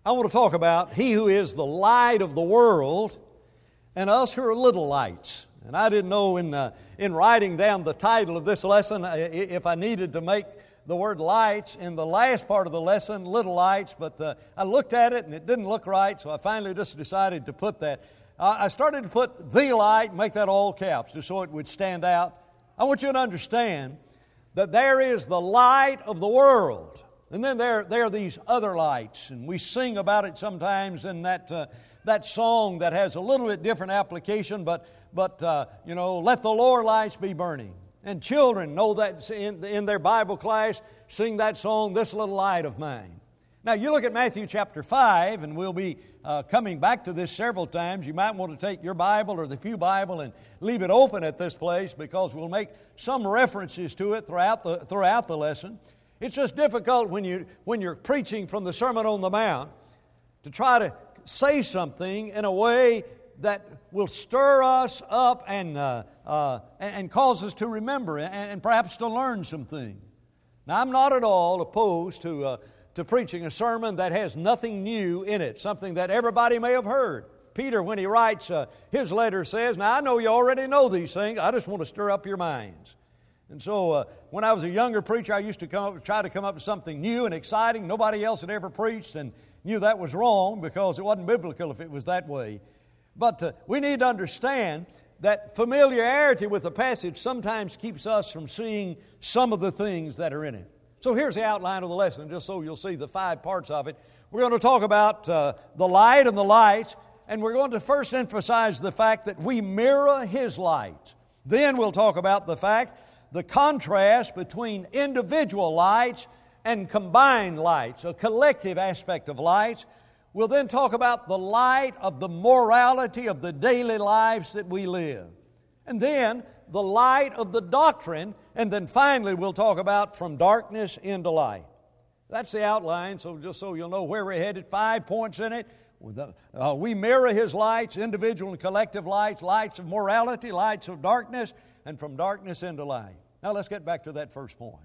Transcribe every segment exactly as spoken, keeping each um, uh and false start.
I want to talk about He who is the light of the world and us who are little lights. And I didn't know in uh, in writing down the title of this lesson uh, if I needed to make the word lights in the last part of the lesson, little lights, but uh, I looked at it and it didn't look right, so I finally just decided to put that. Uh, I started to put the light, make that all caps, just so it would stand out. I want you to understand that there is the light of the world. And then there, there are these other lights, and we sing about it sometimes in that uh, that song that has a little bit different application, but, but uh, you know, let the lower lights be burning. And children know that in, in their Bible class, sing that song, This Little Light of Mine. Now, you look at Matthew chapter five, and we'll be uh, coming back to this several times. You might want to take your Bible or the Pew Bible and leave it open at this place because we'll make some references to it throughout the, throughout the lesson. It's just difficult when, you, when you're preaching from the Sermon on the Mount to try to say something in a way that will stir us up and, uh, uh, and cause us to remember and, and perhaps to learn some things. Now, I'm not at all opposed to, uh, to preaching a sermon that has nothing new in it, something that everybody may have heard. Peter, when he writes uh, his letter, says, now I know you already know these things, I just want to stir up your minds. And so uh, when I was a younger preacher, I used to come up, try to come up with something new and exciting. Nobody else had ever preached and knew that was wrong because it wasn't biblical if it was that way. But uh, we need to understand that familiarity with the passage sometimes keeps us from seeing some of the things that are in it. So here's the outline of the lesson, just so you'll see the five parts of it. We're going to talk about uh, the light and the lights, and we're going to first emphasize the fact that we mirror His light. Then we'll talk about the fact the contrast between individual lights and combined lights, a collective aspect of lights. We'll then talk about the light of the morality of the daily lives that we live. And then the light of the doctrine, and then finally we'll talk about from darkness into light. That's the outline, so just so you'll know where we're headed, five points in it. Uh, we mirror His lights, individual and collective lights, lights of morality, lights of darkness, and from darkness into light. Now let's get back to that first point.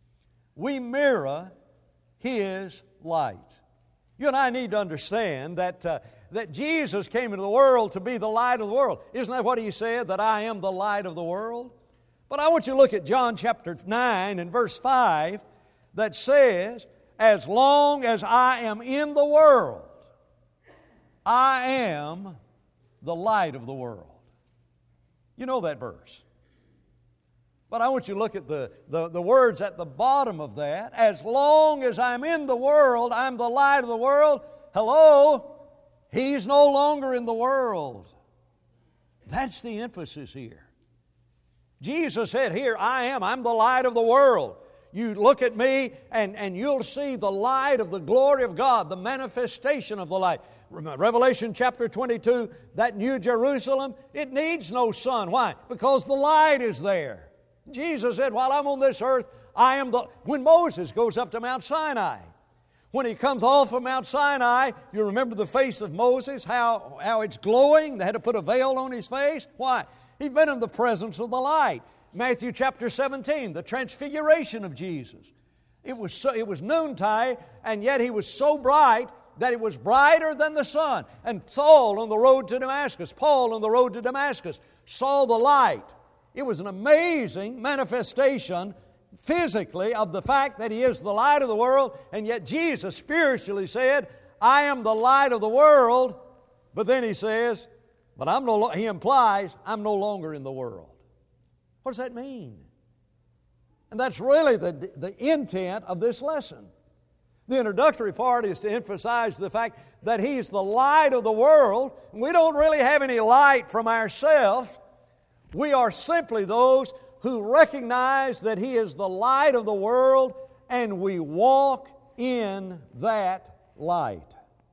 We mirror His light. You and I need to understand that, uh, that Jesus came into the world to be the light of the world. Isn't that what He said, that I am the light of the world? But I want you to look at John chapter nine and verse five that says, as long as I am in the world, I am the light of the world. You know that verse. But I want you to look at the, the, the words at the bottom of that. As long as I'm in the world, I'm the light of the world. Hello? He's no longer in the world. That's the emphasis here. Jesus said here, I am. I'm the light of the world. You look at me and, and you'll see the light of the glory of God, the manifestation of the light. Revelation chapter twenty-two, that New Jerusalem, it needs no sun. Why? Because the light is there. Jesus said, while I'm on this earth, I am the... When Moses goes up to Mount Sinai, when he comes off of Mount Sinai, you remember the face of Moses, how, how it's glowing. They had to put a veil on his face. Why? He'd been in the presence of the light. Matthew chapter seventeen, the transfiguration of Jesus. It was, so, it was noontime, and yet He was so bright that it was brighter than the sun. And Saul on the road to Damascus, Paul on the road to Damascus, saw the light. It was an amazing manifestation physically of the fact that He is the light of the world, and yet Jesus spiritually said, I am the light of the world, but then He says, but I'm no, He implies, I'm no longer in the world. What does that mean? And that's really the, the intent of this lesson. The introductory part is to emphasize the fact that He's the light of the world. We don't really have any light from ourselves. We are simply those who recognize that He is the light of the world, and we walk in that light.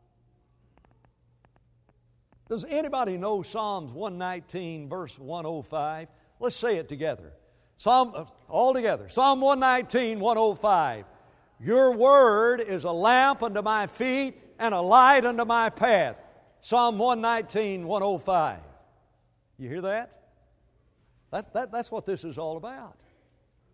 Does anybody know Psalms one nineteen, verse one oh five? Let's say it together. Psalm, all together. Psalm one nineteen, one oh five. Your word is a lamp unto my feet and a light unto my path. Psalm one nineteen, one oh five. You hear that? That, that? That's what this is all about.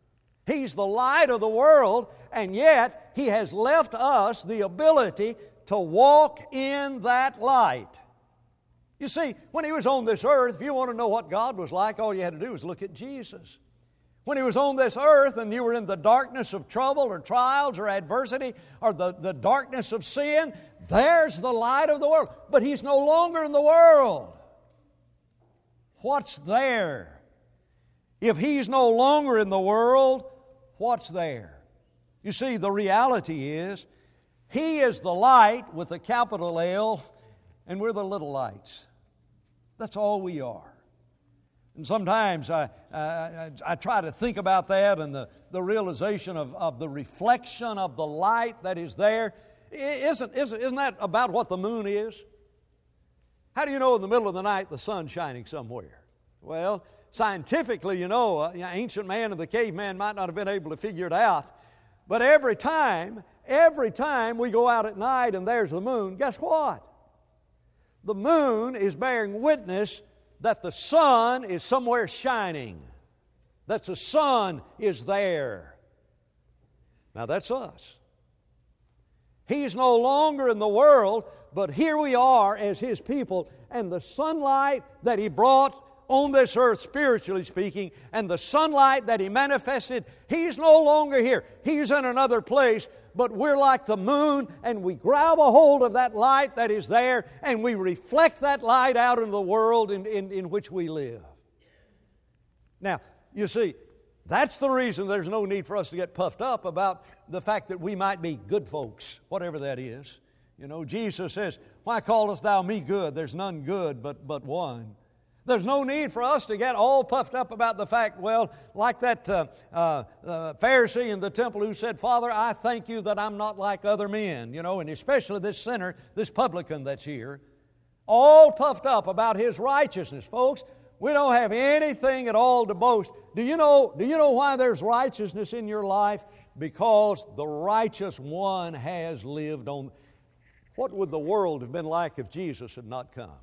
He's the light of the world, and yet He has left us the ability to walk in that light. You see, when He was on this earth, if you want to know what God was like, all you had to do was look at Jesus. When He was on this earth and you were in the darkness of trouble or trials or adversity or the, the darkness of sin, there's the light of the world. But He's no longer in the world. What's there? If He's no longer in the world, what's there? You see, the reality is, He is the light with a capital L, and we're the little lights. That's all we are. And sometimes I, I, I try to think about that and the, the realization of, of the reflection of the light that is there. Isn't, isn't, isn't that about what the moon is? How do you know in the middle of the night the sun's shining somewhere? Well, scientifically, you know, uh, ancient man and the caveman might not have been able to figure it out. But every time, every time we go out at night and there's the moon, guess what? The moon is bearing witness that the sun is somewhere shining, that the sun is there. Now that's us. He's no longer in the world, but here we are as His people, and the sunlight that He brought on this earth, spiritually speaking, and the sunlight that He manifested, He's no longer here. He's in another place, but we're like the moon, and we grab a hold of that light that is there, and we reflect that light out into the world in, in, in which we live. Now, you see, that's the reason there's no need for us to get puffed up about the fact that we might be good folks, whatever that is. You know, Jesus says, "Why callest thou me good? There's none good but, but one." There's no need for us to get all puffed up about the fact, well, like that uh, uh, uh, Pharisee in the temple who said, "Father, I thank you that I'm not like other men," you know, and especially this sinner, this publican that's here, all puffed up about his righteousness. Folks, we don't have anything at all to boast. Do you know, do you know why there's righteousness in your life? Because the righteous one has lived on. What would the world have been like if Jesus had not come?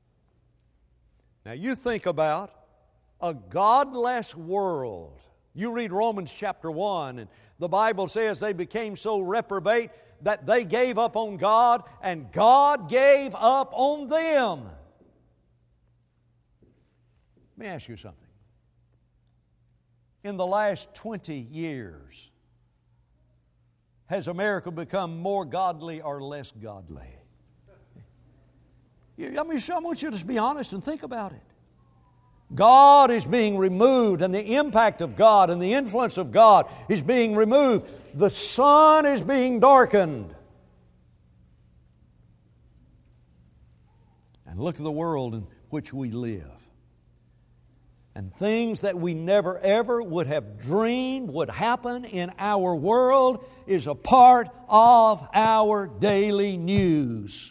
Now you think about a godless world. You read Romans chapter one, and the Bible says they became so reprobate that they gave up on God, and God gave up on them. Let me ask you something. In the last twenty years, has America become more godly or less godly? I mean, I want you to just be honest and think about it. God is being removed, and the impact of God and the influence of God is being removed. The sun is being darkened. And look at the world in which we live. And things that we never ever would have dreamed would happen in our world is a part of our daily news.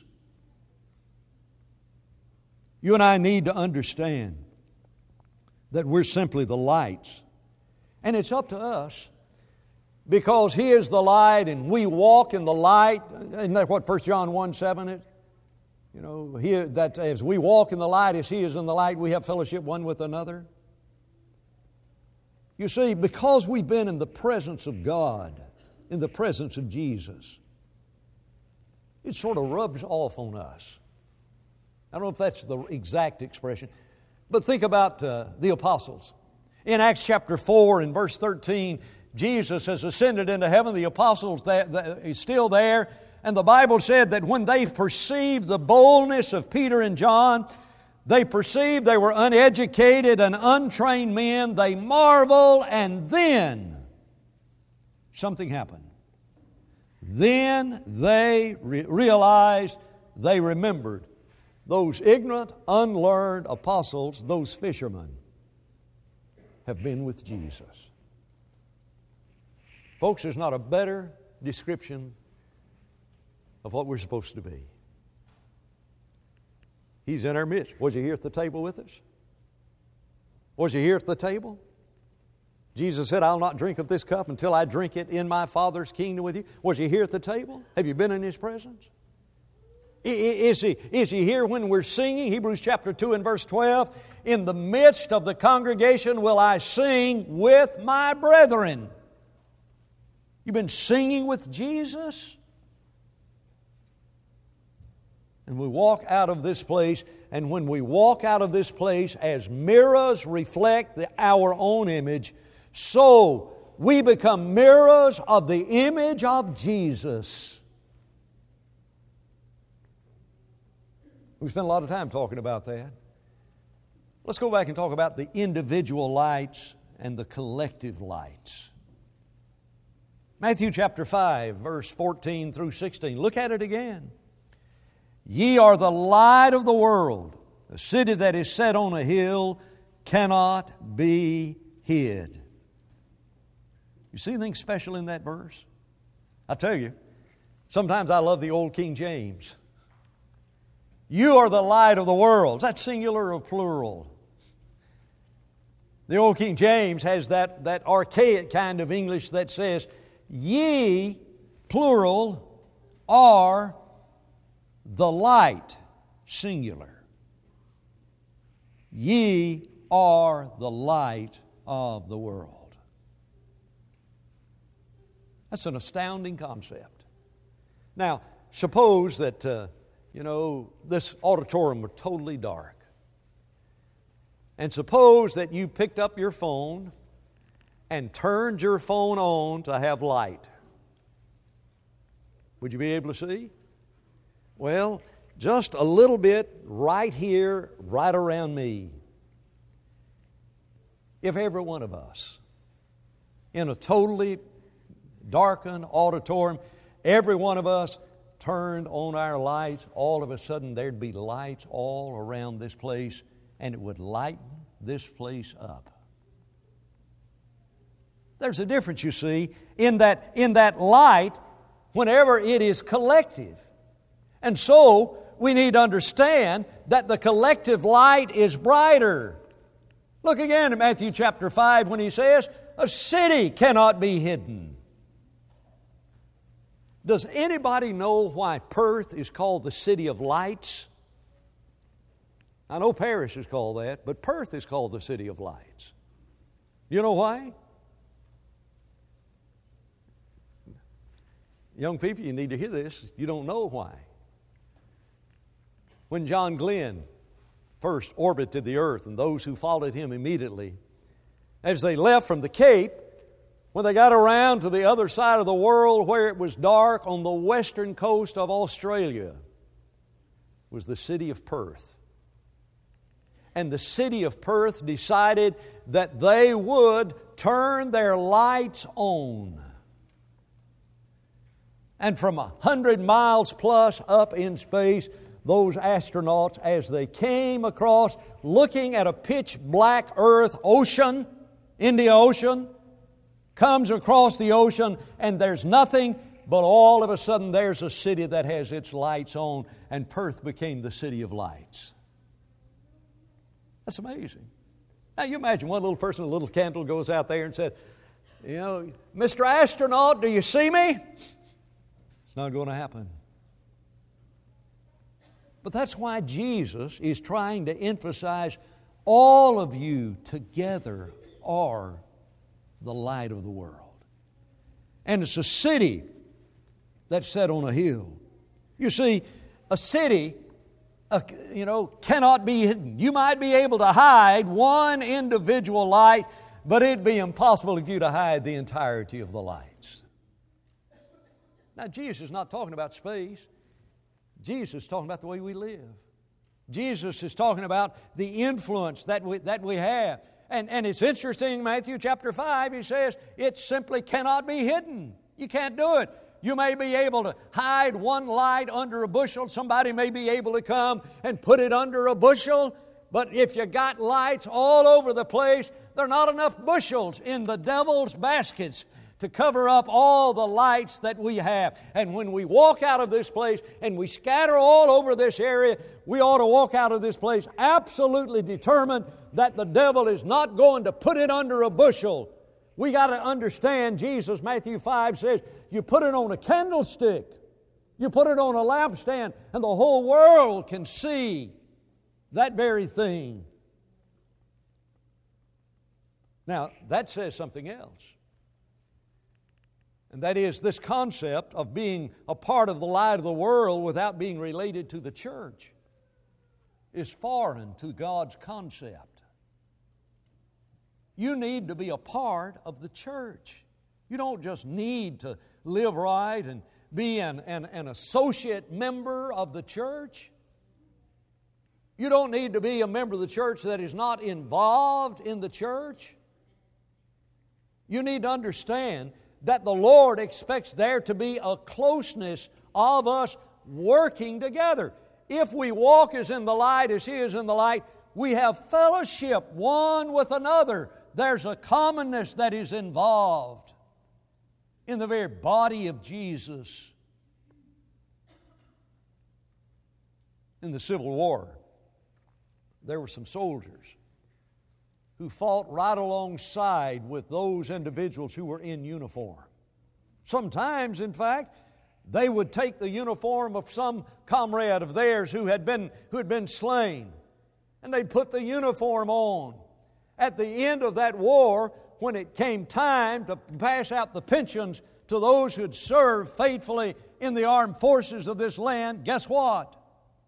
You and I need to understand that we're simply the lights. And it's up to us, because He is the light and we walk in the light. Isn't that what First John one seven is? You know, he, that as we walk in the light as He is in the light, we have fellowship one with another. You see, because we've been in the presence of God, in the presence of Jesus, it sort of rubs off on us. I don't know if that's the exact expression, but think about uh, the apostles. In Acts chapter four and verse thirteen, Jesus has ascended into heaven. The apostles that, that, he's still there. And the Bible said that when they perceived the boldness of Peter and John, they perceived they were uneducated and untrained men. They marveled, and then something happened. Then they re- realized, they remembered those ignorant, unlearned apostles, those fishermen, have been with Jesus. Folks, there's not a better description of what we're supposed to be. He's in our midst. Was He here at the table with us? Was He here at the table? Jesus said, "I'll not drink of this cup until I drink it in my Father's kingdom with you." Was He here at the table? Have you been in His presence? Is he, is he here when we're singing? Hebrews chapter two and verse twelve. "In the midst of the congregation will I sing with my brethren." You've been singing with Jesus? And we walk out of this place, and when we walk out of this place as mirrors reflect the, our own image, so we become mirrors of the image of Jesus. We spent a lot of time talking about that. Let's go back and talk about the individual lights and the collective lights. Matthew chapter five, verse fourteen through sixteen. Look at it again. Ye are the light of the world. A city that is set on a hill cannot be hid. You see anything special in that verse? I tell you, sometimes I love the old King James. You are the light of the world. Is that singular or plural? The old King James has that, that archaic kind of English that says, ye, plural, are the light, singular. Ye are the light of the world. That's an astounding concept. Now, suppose that, uh, you know, this auditorium were totally dark. And suppose that you picked up your phone and turned your phone on to have light. Would you be able to see? Well, just a little bit right here, right around me. If every one of us, in a totally darkened auditorium, every one of us turned on our lights, all of a sudden there'd be lights all around this place, and it would lighten this place up. There's a difference, you see, in that, in that light whenever it is collective. And so, we need to understand that the collective light is brighter. Look again at Matthew chapter five when he says, a city cannot be hidden. Does anybody know why Perth is called the city of lights? I know Paris is called that, but Perth is called the city of lights. You know why? Young people, you need to hear this. You don't know why. When John Glenn first orbited the earth, and those who followed him immediately, as they left from the Cape, when they got around to the other side of the world where it was dark on the western coast of Australia, was the city of Perth. And the city of Perth decided that they would turn their lights on. And from a hundred miles plus up in space, those astronauts, as they came across, looking at a pitch black earth ocean, Indian Ocean, comes across the ocean, and there's nothing, but all of a sudden there's a city that has its lights on, and Perth became the city of lights. That's amazing. Now you imagine one little person with a little candle goes out there and says, you know, Mister Astronaut, do you see me? It's not going to happen. But that's why Jesus is trying to emphasize all of you together are the light of the world. And it's a city that's set on a hill. You see, a city, uh, you know, cannot be hidden. You might be able to hide one individual light, but it'd be impossible for you to hide the entirety of the lights. Now, Jesus is not talking about space. Jesus is talking about the way we live. Jesus is talking about the influence that we, that we have. And, and it's interesting, Matthew chapter five, he says, it simply cannot be hidden. You can't do it. You may be able to hide one light under a bushel. Somebody may be able to come and put it under a bushel. But if you got lights all over the place, there are not enough bushels in the devil's baskets to cover up all the lights that we have. And when we walk out of this place and we scatter all over this area, we ought to walk out of this place absolutely determined that the devil is not going to put it under a bushel. We got to understand, Jesus, Matthew five says, you put it on a candlestick, you put it on a lampstand, and the whole world can see that very thing. Now, that says something else. And that is this concept of being a part of the light of the world without being related to the church is foreign to God's concept. You need to be a part of the church. You don't just need to live right and be an, an, an associate member of the church. You don't need to be a member of the church that is not involved in the church. You need to understand that the Lord expects there to be a closeness of us working together. If we walk as in the light as He is in the light, we have fellowship one with another. There's a commonness that is involved in the very body of Jesus. In the Civil War, there were some soldiers who fought right alongside with those individuals who were in uniform. Sometimes, in fact, they would take the uniform of some comrade of theirs who had been, who had been slain, and they'd put the uniform on. At the end of that war, when it came time to pass out the pensions to those who had served faithfully in the armed forces of this land, guess what?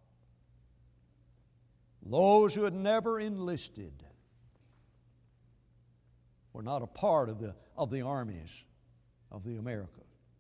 Those who had never enlisted were not a part of the, of the armies of the Americas.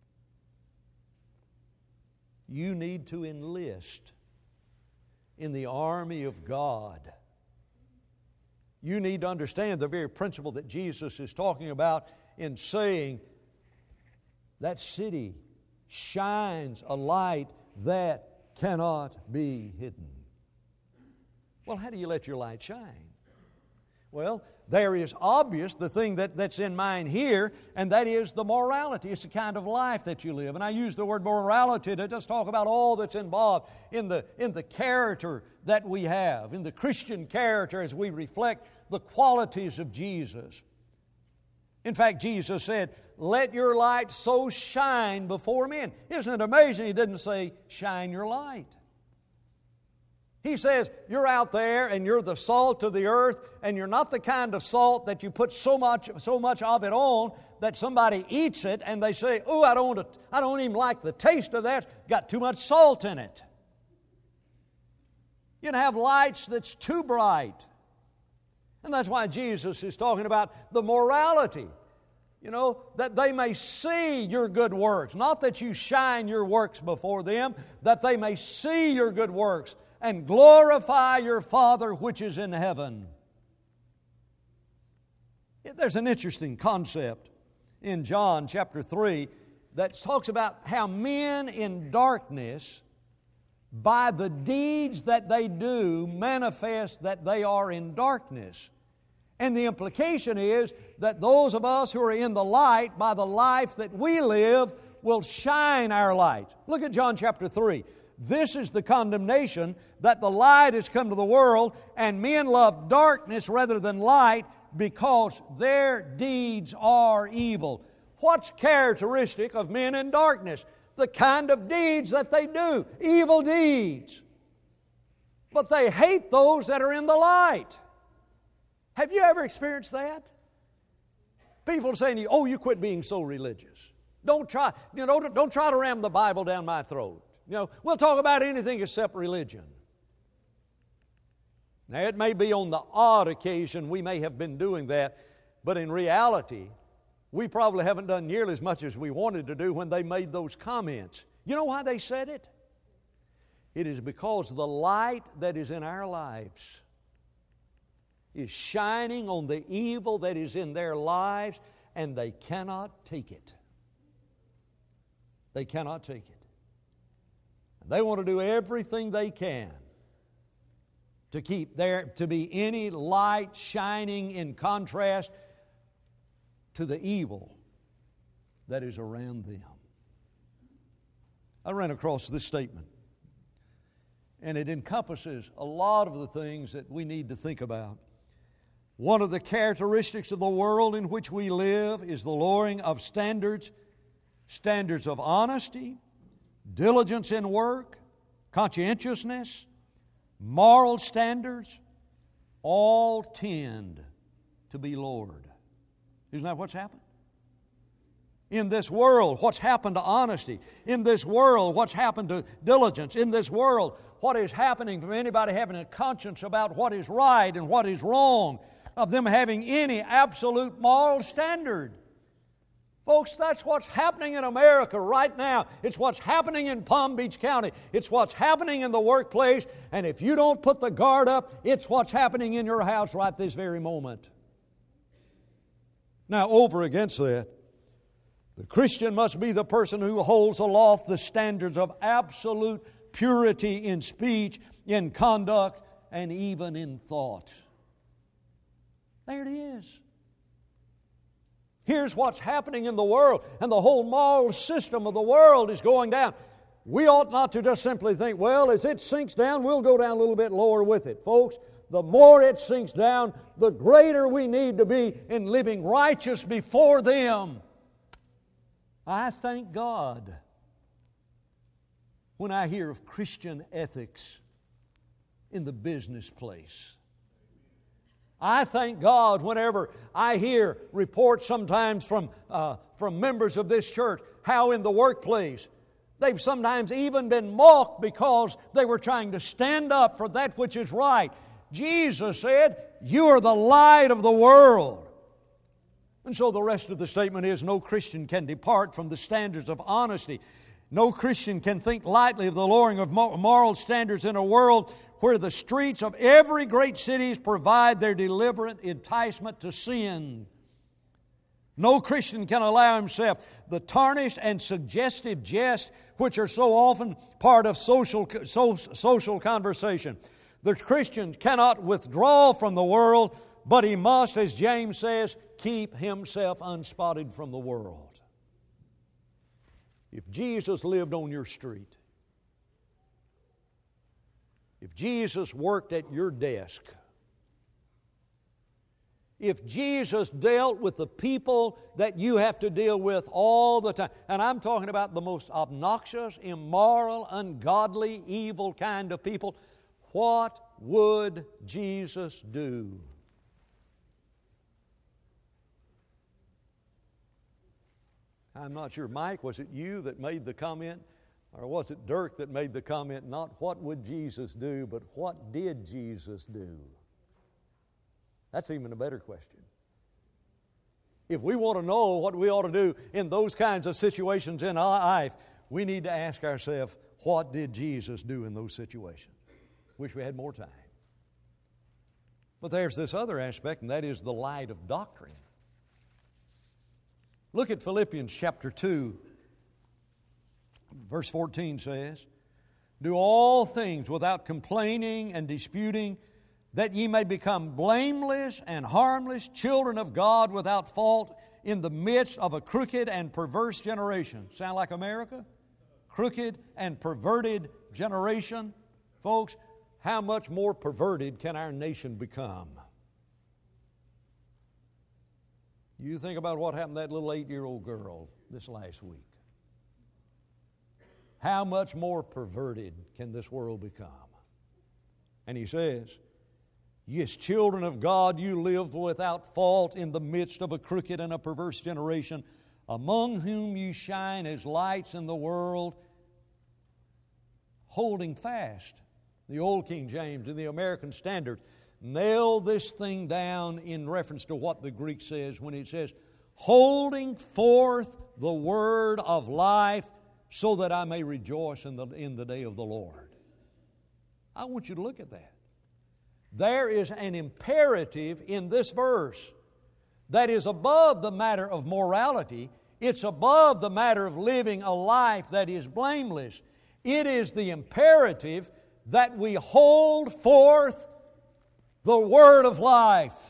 You need to enlist in the army of God. You need to understand the very principle that Jesus is talking about in saying that city shines a light that cannot be hidden. Well, how do you let your light shine? Well, there is obvious the thing that, that's in mind here, and that is the morality. It's the kind of life that you live. And I use the word morality to just talk about all that's involved in the, in the character that we have, in the Christian character as we reflect the qualities of Jesus. In fact, Jesus said, "Let your light so shine before men." Isn't it amazing He didn't say, "Shine your light"? He says, you're out there and you're the salt of the earth, and you're not the kind of salt that you put so much so much of it on that somebody eats it and they say, "Oh, I don't want to, I don't even like the taste of that. Got too much salt in it." You can have lights that's too bright. And that's why Jesus is talking about the morality. You know, that they may see your good works. Not that you shine your works before them, that they may see your good works and glorify your Father which is in heaven. There's an interesting concept in John chapter three that talks about how men in darkness, by the deeds that they do, manifest that they are in darkness. And the implication is that those of us who are in the light, by the life that we live, will shine our light. Look at John chapter three. This is the condemnation, that the light has come to the world, and men love darkness rather than light because their deeds are evil. What's characteristic of men in darkness? The kind of deeds that they do, evil deeds. But they hate those that are in the light. Have you ever experienced that? People saying to you, "Oh, you quit being so religious. Don't try, you know, don't try to ram the Bible down my throat. You know, we'll talk about anything except religion." Now, it may be on the odd occasion we may have been doing that, but in reality, we probably haven't done nearly as much as we wanted to do when they made those comments. You know why they said it? It is because the light that is in our lives is shining on the evil that is in their lives, and they cannot take it. They cannot take it. They want to do everything they can to keep there to be any light shining in contrast to the evil that is around them. I ran across this statement, and it encompasses a lot of the things that we need to think about. One of the characteristics of the world in which we live is the lowering of standards, standards of honesty, diligence in work, conscientiousness, moral standards, all tend to be lowered. Isn't that what's happened? In this world, what's happened to honesty? In this world, what's happened to diligence? In this world, what is happening from anybody having a conscience about what is right and what is wrong, of them having any absolute moral standard? Folks, that's what's happening in America right now. It's what's happening in Palm Beach County. It's what's happening in the workplace. And if you don't put the guard up, it's what's happening in your house right this very moment. Now, over against that, the Christian must be the person who holds aloft the standards of absolute purity in speech, in conduct, and even in thought. There it is. Here's what's happening in the world, and the whole moral system of the world is going down. We ought not to just simply think, well, as it sinks down, we'll go down a little bit lower with it. Folks, the more it sinks down, the greater we need to be in living righteous before them. I thank God when I hear of Christian ethics in the business place. I thank God whenever I hear reports sometimes from, uh, from members of this church how in the workplace they've sometimes even been mocked because they were trying to stand up for that which is right. Jesus said, "You are the light of the world." And so the rest of the statement is, no Christian can depart from the standards of honesty. No Christian can think lightly of the lowering of moral standards in a world where the streets of every great city provide their deliberate enticement to sin. No Christian can allow himself the tarnished and suggestive jests which are so often part of social, so, social conversation. The Christian cannot withdraw from the world, but he must, as James says, keep himself unspotted from the world. If Jesus lived on your street, if Jesus worked at your desk, if Jesus dealt with the people that you have to deal with all the time, and I'm talking about the most obnoxious, immoral, ungodly, evil kind of people, what would Jesus do? I'm not sure, Mike, was it you that made the comment? Or was it Dirk that made the comment, not what would Jesus do, but what did Jesus do? That's even a better question. If we want to know what we ought to do in those kinds of situations in our life, we need to ask ourselves, what did Jesus do in those situations? Wish we had more time. But there's this other aspect, and that is the light of doctrine. Look at Philippians chapter two. Verse fourteen says, "Do all things without complaining and disputing, that ye may become blameless and harmless, children of God without fault, in the midst of a crooked and perverse generation." Sound like America? Crooked and perverted generation. Folks, how much more perverted can our nation become? You think about what happened to that little eight-year-old girl this last week. How much more perverted can this world become? And he says, "Yes, children of God, you live without fault in the midst of a crooked and a perverse generation, among whom you shine as lights in the world, holding fast." The Old King James and the American Standard nail this thing down in reference to what the Greek says when it says, "Holding forth the word of life, so that I may rejoice in the, in the day of the Lord." I want you to look at that. There is an imperative in this verse that is above the matter of morality. It's above the matter of living a life that is blameless. It is the imperative that we hold forth the word of life.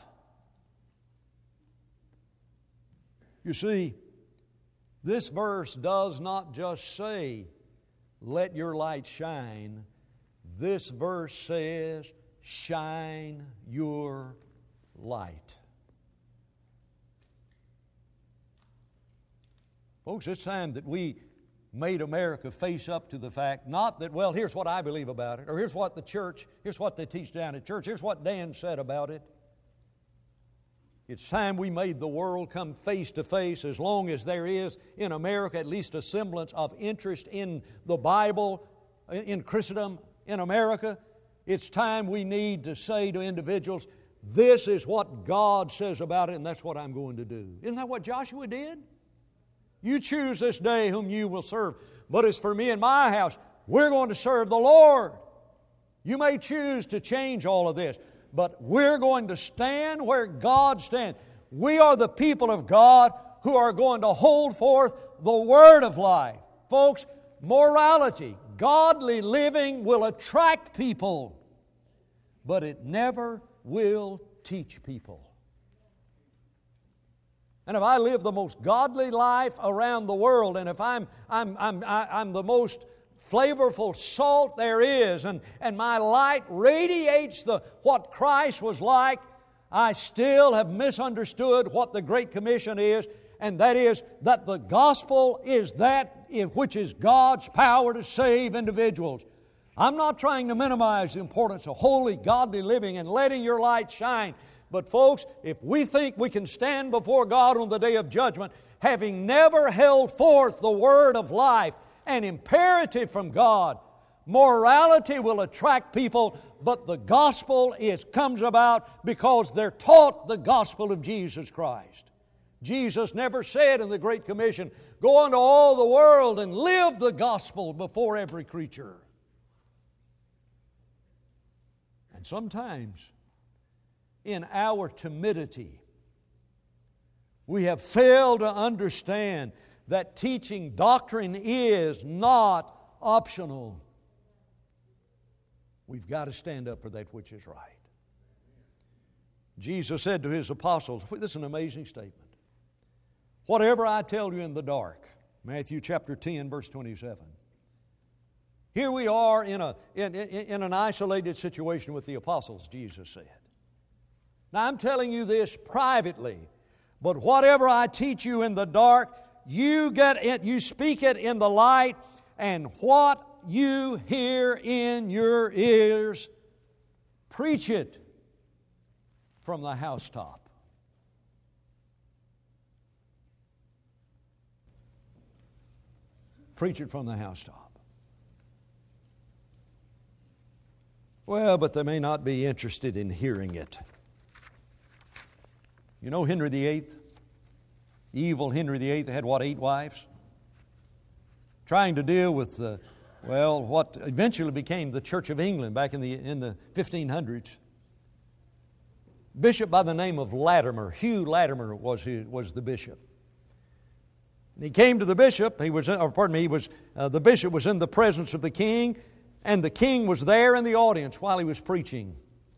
You see, this verse does not just say, "Let your light shine." This verse says, "Shine your light." Folks, it's time that we made America face up to the fact, not that, well, here's what I believe about it, or here's what the church, here's what they teach down at church, here's what Dan said about it. It's time we made the world come face to face, as long as there is in America at least a semblance of interest in the Bible, in Christendom, in America. It's time we need to say to individuals, this is what God says about it, and that's what I'm going to do. Isn't that what Joshua did? You choose this day whom you will serve. But as for me and my house, we're going to serve the Lord. You may choose to change all of this, but we're going to stand where God stands. We are the people of God who are going to hold forth the Word of life. Folks, morality, godly living will attract people, but it never will teach people. And if I live the most godly life around the world, and if I'm, I'm, I'm, I'm the most flavorful salt there is, and, and my light radiates the, what Christ was like, I still have misunderstood what the Great Commission is, and that is that the gospel is that which is God's power to save individuals. I'm not trying to minimize the importance of holy, godly living and letting your light shine. But folks, if we think we can stand before God on the day of judgment, having never held forth the word of life, an imperative from God, morality will attract people, but the gospel is comes about because they're taught the gospel of Jesus Christ. Jesus never said in the Great Commission, go into all the world and live the gospel before every creature. And sometimes, in our timidity, we have failed to understand that teaching doctrine is not optional. We've got to stand up for that which is right. Jesus said to His apostles, this is an amazing statement, whatever I tell you in the dark, Matthew chapter ten, verse twenty-seven. Here we are in, a, in, in, in an isolated situation with the apostles, Jesus said. Now I'm telling you this privately, but whatever I teach you in the dark, you get it, you speak it in the light, and what you hear in your ears, preach it from the housetop. Preach it from the housetop. Well, but they may not be interested in hearing it. You know Henry the Eighth? Evil Henry the Eighth had, what, eight wives? Trying to deal with, the, well, what eventually became the Church of England back in the, in the fifteen hundreds. Bishop by the name of Latimer, Hugh Latimer was, his, was the bishop. And he came to the bishop, he was, or pardon me, he was, uh, the bishop was in the presence of the king, and the king was there in the audience while he was preaching.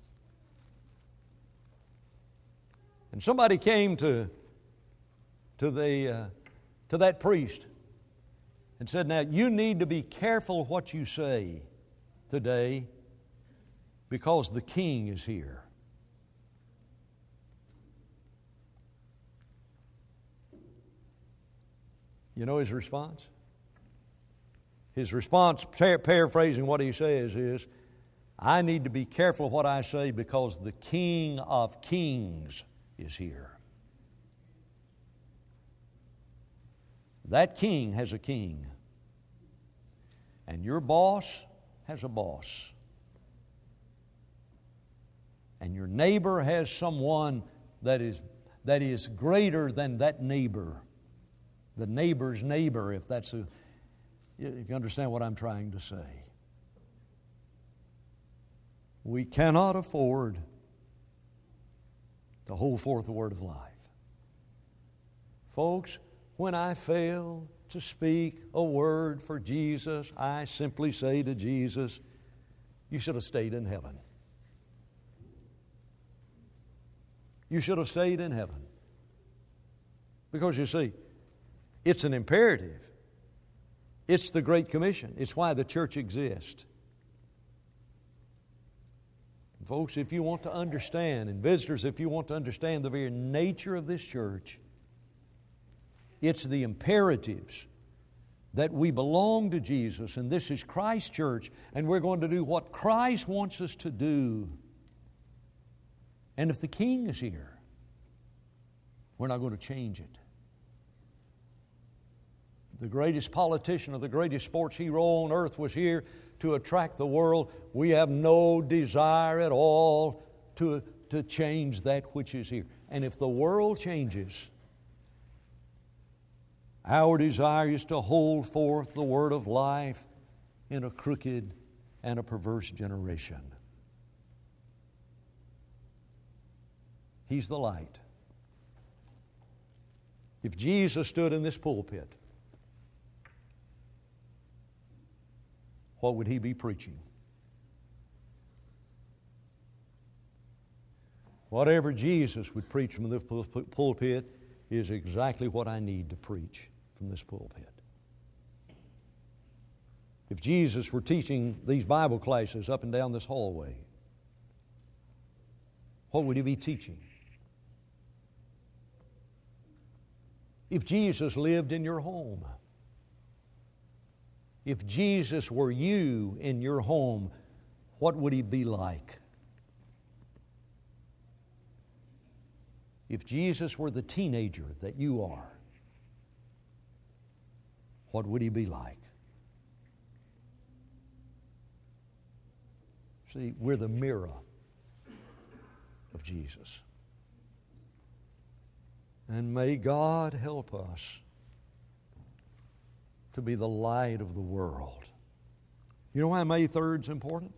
And somebody came to, to, the, uh, to that priest and said, now you need to be careful what you say today because the king is here. You know his response? His response, paraphrasing what he says, is, I need to be careful what I say because the King of Kings is here. That king has a king. And your boss has a boss. And your neighbor has someone that is, that is greater than that neighbor. The neighbor's neighbor, if that's a, if you understand what I'm trying to say. We cannot afford to hold forth the word of life. Folks, when I fail to speak a word for Jesus, I simply say to Jesus, you should have stayed in heaven. You should have stayed in heaven. Because you see, it's an imperative. It's the Great Commission. It's why the church exists. And folks, if you want to understand, and visitors, if you want to understand the very nature of this church, it's the imperatives that we belong to Jesus, and this is Christ's church, and we're going to do what Christ wants us to do. And if the King is here, We're not going to change it. The greatest politician or the greatest sports hero on earth was here to attract the world. We have no desire at all to, to change that which is here. And if the world changes, our desire is to hold forth the word of life in a crooked and a perverse generation. He's the light. If Jesus stood in this pulpit, what would He be preaching? Whatever Jesus would preach from the pulpit is exactly what I need to preach from this pulpit. If Jesus were teaching these Bible classes up and down this hallway, what would He be teaching? If Jesus lived in your home, if Jesus were you in your home, what would He be like? If Jesus were the teenager that you are, what would He be like? See, we're the mirror of Jesus. And may God help us to be the light of the world. You know why May third is important?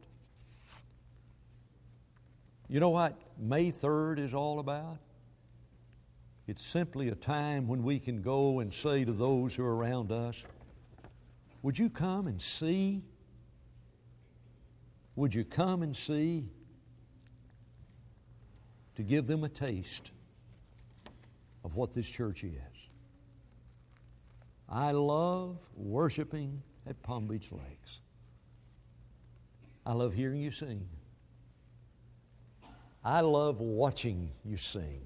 You know what May third is all about? It's simply a time when we can go and say to those who are around us, would you come and see? Would you come and see? To give them a taste of what this church is. I love worshiping at Palm Beach Lakes. I love hearing you sing. I love watching you sing.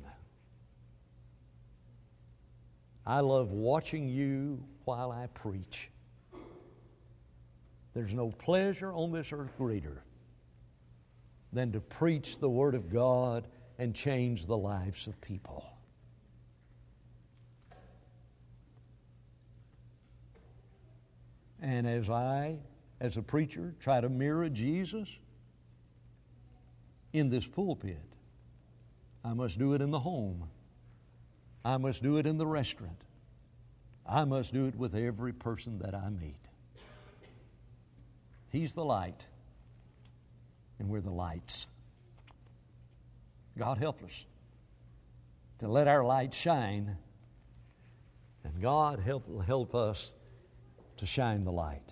I love watching you while I preach. There's no pleasure on this earth greater than to preach the Word of God and change the lives of people. And as I, as a preacher, try to mirror Jesus in this pulpit, I must do it in the home. I must do it in the restaurant. I must do it with every person that I meet. He's the light, and we're the lights. God help us to let our light shine, and God help, help us to shine the light.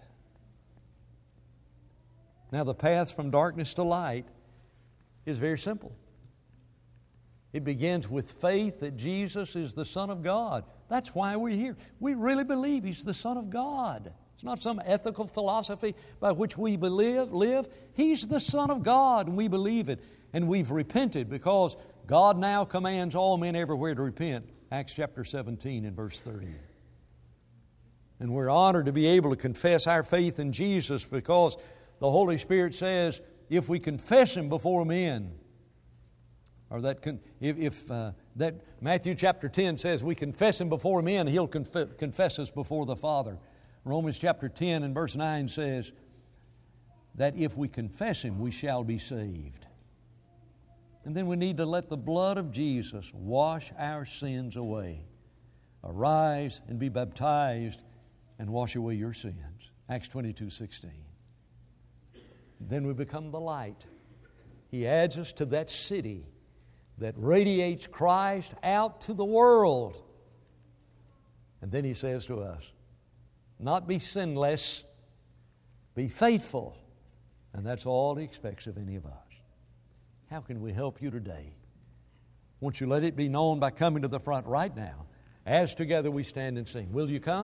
Now, the path from darkness to light is very simple. It begins with faith that Jesus is the Son of God. That's why we're here. We really believe He's the Son of God. It's not some ethical philosophy by which we believe, live. He's the Son of God, and we believe it. And we've repented because God now commands all men everywhere to repent. Acts chapter seventeen and verse thirty. And we're honored to be able to confess our faith in Jesus because the Holy Spirit says if we confess Him before men, or that con- if, if uh, that Matthew chapter ten says we confess Him before men, He'll conf- confess us before the Father. Romans chapter ten and verse nine says that if we confess Him, we shall be saved. And then we need to let the blood of Jesus wash our sins away. Arise and be baptized and wash away your sins. Acts twenty-two sixteen. Then we become the light. He adds us to that city that radiates Christ out to the world. And then He says to us, not be sinless, be faithful. And that's all He expects of any of us. How can we help you today? Won't you let it be known by coming to the front right now as together we stand and sing? Will you come?